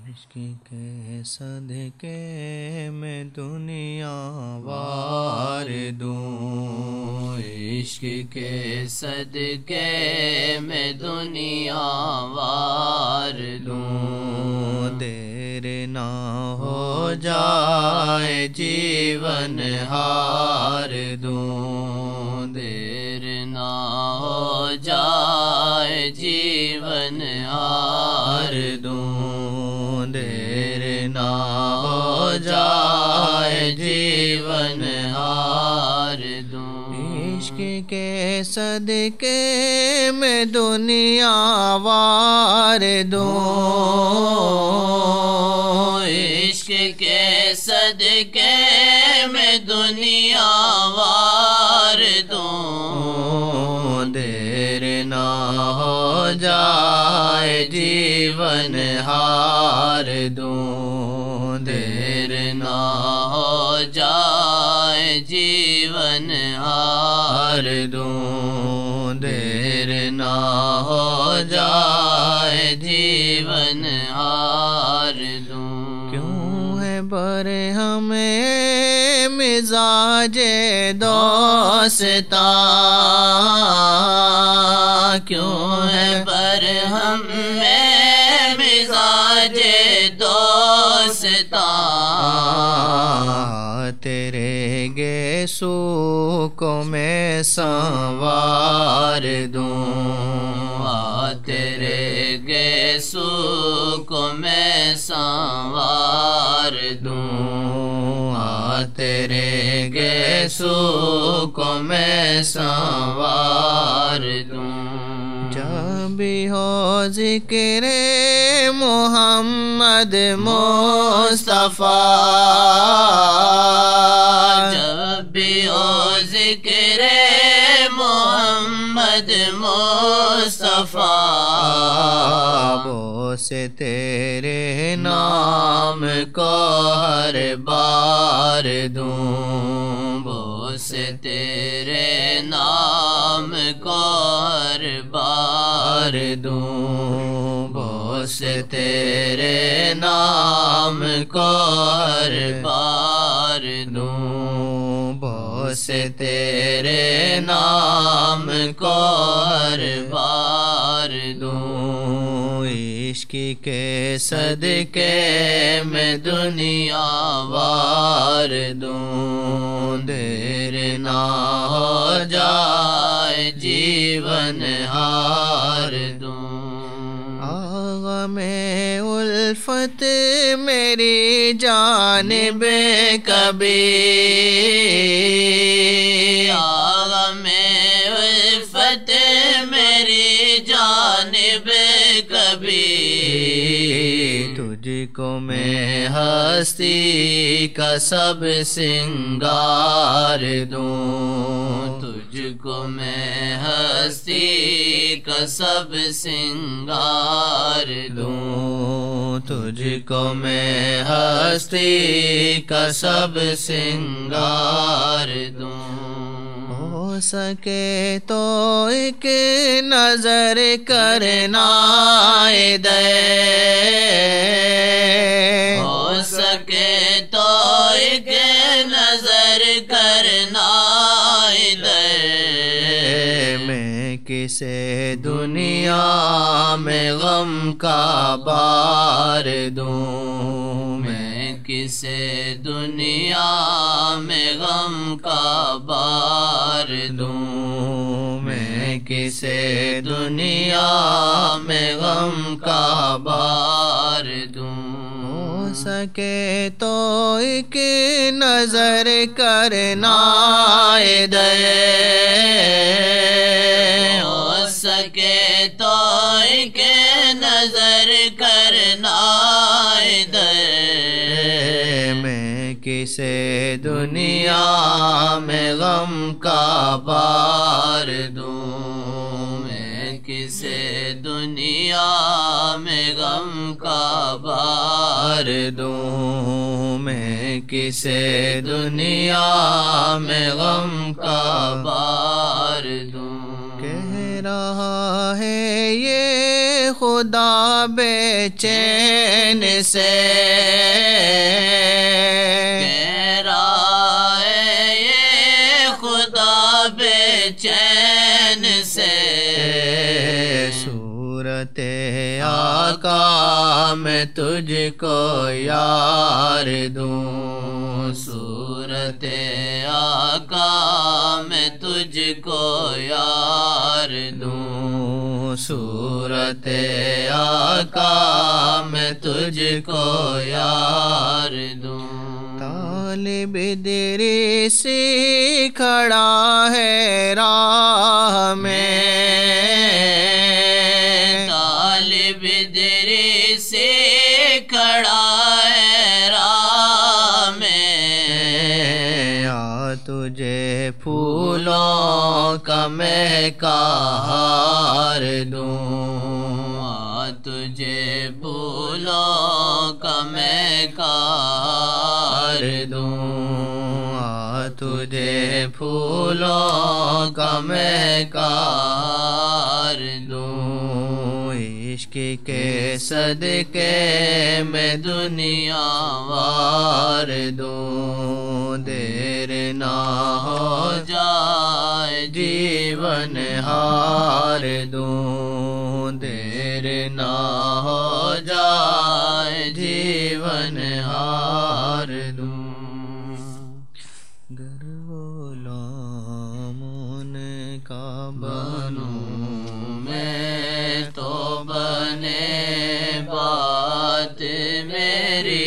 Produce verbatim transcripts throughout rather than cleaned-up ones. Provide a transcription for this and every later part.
عشق کے صدقے میں دنیا وار دوں، عشق کے صدقے میں دنیا وار دوں، دیر نہ ہو جائے جیون ہار دوں، دیر نہ ہو جائے جیون ہار دوں، دیر نہ ہو جائے جیون ہار دوں، عشق کے صدقے میں دنیا وار دوں، عشق کے صدقے میں دنیا وار دوں، دیر نہ ہو جائے جیون ہار دوں، دیر نہ ہو جائے جیون ہار دوں، دیر نہ ہو جائے جیون ہار دوں، کیوں ہے بر ہمیں مزاج دوستاں، کیوں ہے پر ہم میں مزاج دوستاں، تیرے گیسو کو میں سنوار دوں، آ تیرے گیسو کو میں سنوار دوں، آ تیرے گیسو کو میں سنوار دوں، جب بھی ہو ذکر محمد مصطفیٰ، جب بھی ہو ذکر محمد مصطفیٰ، وہ سے تیرے نام کو ہر بار دوں، وہ سے تیرے نام کو ہر بار دوں، وہ سے تیرے نام کو ہر بار دوں، وہ سے تیرے نام کو ہر بار دوں، عشق کے صدقے میں دنیا وار دوں، دیر نہ ہو جائے جیون ہار دوں، آغا میں الفت میری جانب کبھی، آغا میں الفت میری جانب کبھی، تجھ کو میں ہستی کا سب سنگار دوں، تجھ کو میں ہستی کا سب سنگار دوں، تجھ کو میں ہستی کا سب سنگار دوں، ہو سکے تو ایک نظر کرنا دے، ہو سکے تو ایک نظر کرنا دے، میں کسے دنیا میں غم کا بار دوں، میں کسے دنیا میں غم کا بار دوں، میں کسے دنیا میں غم کا بار دوں، ہو سکے تو ایک نظر کرنا دے، ہو سکے تو ایک نظر کرنا دے، میں کسے دنیا میں غم کا بار دوں، میں کسے دنیا میں غم کا بار دوں، میں کسے دنیا میں غم کا بار دوں، کہہ رہا ہے یہ خود خدا بے چین سے کہہ رہا ہے یہ خدا بے چین سے صورت آقا میں تجھ کو یار دوں صورت آقا میں تجھ کو یار دوں صورت آقا میں تجھ کو یار دوں طالب دریسی کھڑا ہے راہ میں طالب دریسی کھڑا ہے راہ میں آ تجھے پھولوں کا میں کا ہار دوں آ تجھے پھولوں کا میں کا ہار دوں آ تجھے پھولوں کا میں کا ہار دوں عشق کے صدقے میں دنیا وار دوں دیر نہ ہو جائے جیون ہار دوں دیر نہ ہو جائے جیون ہار دوں گر غلام ان کا بنوں میں تو بنے بات میری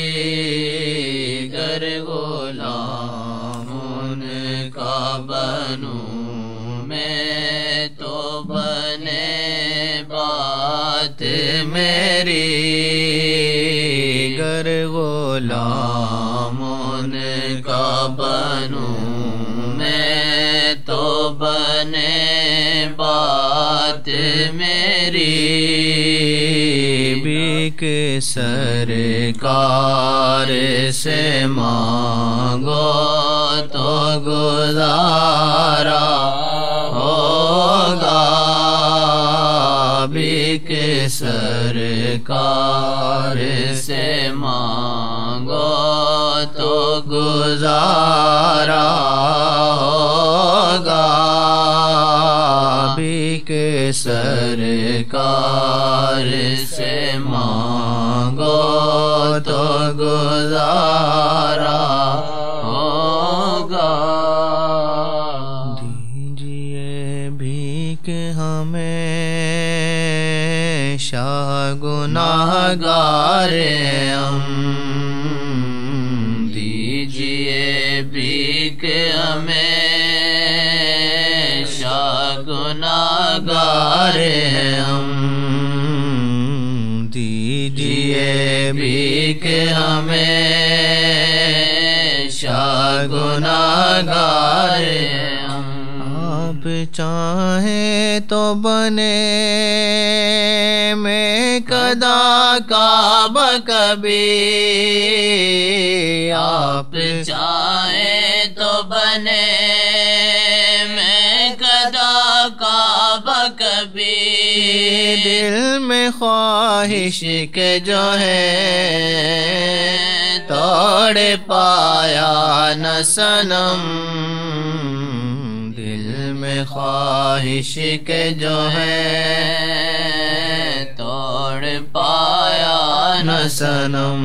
گر غلام ان کا بنوں میں تو بنے بات میری گر غلام ان کا بنوں میں تو بنے بات میری بیک سرکار سے مانگو تو گزارا ہوگا بیک سرکار سے مانگو تو گزارا ہوگا بیک سرکار سے مانگو تو گزارا ہوگا دیجئے بھیک ہمیں شاہ گناہگار ہم دیجئے بھیک ہمیں شاہ گناہگار ہم دیجئے بھیک ہمیں شاہ گناہگار ہم آپ چاہیں تو بنے میں قدا کعبہ کبھی آپ چاہے تو بنے میں قدا کعبہ کبھی دل میں خواہش کے جو ہے توڑ پایا نہ صنم دل میں خواہش کے جو ہے توڑ پایا نہ صنم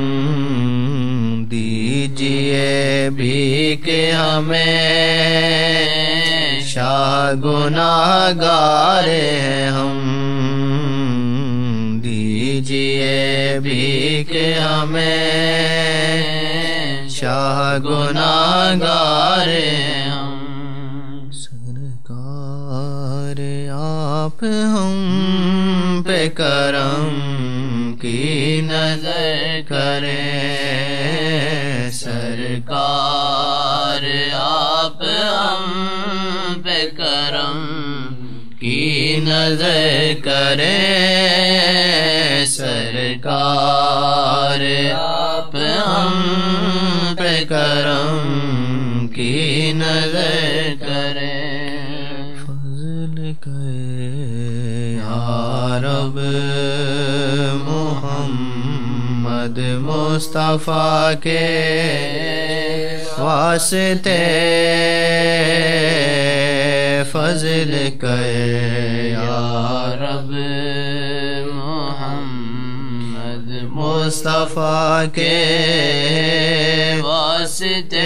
دیجئے بھیک ہمیں شاہ گناہگار ہم دیجئے بھیک ہمیں شاہ گناہگار ہم سرکار آپ ہم پہ کرم کی نظر کریں سرکار آپ ہم پہ کرم کی نظر کریں سرکار آپ ہم پہ کرم کی نظر کریں فضل کرے یا رب محمد مصطفیٰ کے واسطے فضل کرے یا رب محمد مصطفیٰ کے واسطے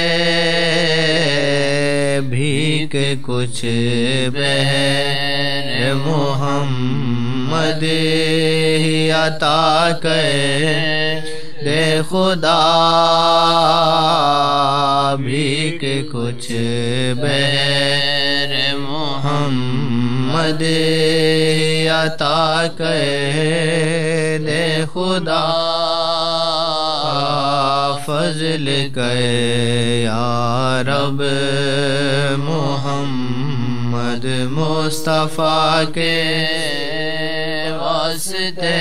بھیک کچھ بہر محمد ہی عطا کرے دے خدا بھیک کچھ بہر محمد ہی عطا کرے دے خدا فضل کرے یا رب محمد مصطفیٰ کے واسطے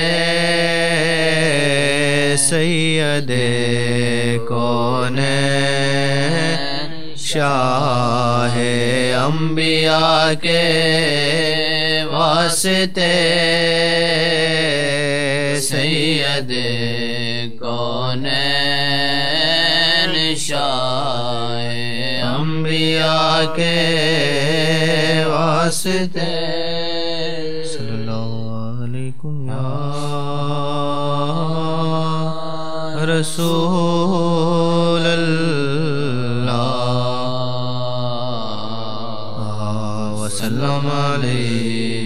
سید کونین شاہ انبیاء کے واسطے سید کونین شاہ انبیاء کے واسطے صلی اللہ علیکم یا رسول اللہ وسلم علیہ